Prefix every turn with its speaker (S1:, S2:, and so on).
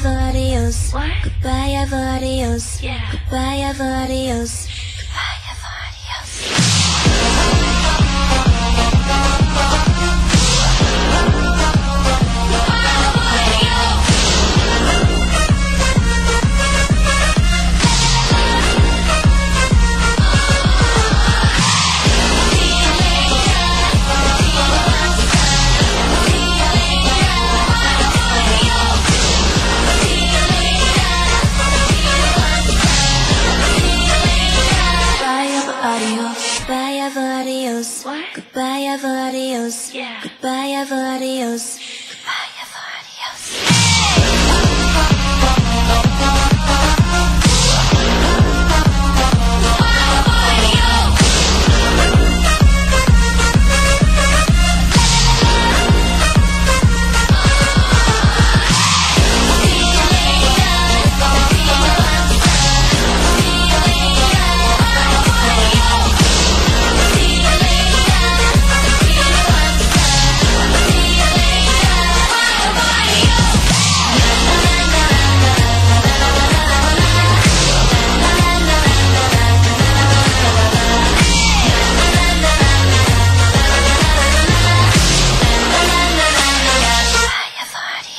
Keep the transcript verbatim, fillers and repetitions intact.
S1: adios.
S2: What?
S1: Goodbye, adios.
S2: Yeah.
S1: Goodbye, adios. Goodbye, adios.
S2: Adios.
S1: Goodbye, adios.
S2: What?
S1: Goodbye, adios.
S2: Yeah.
S1: Goodbye, adios.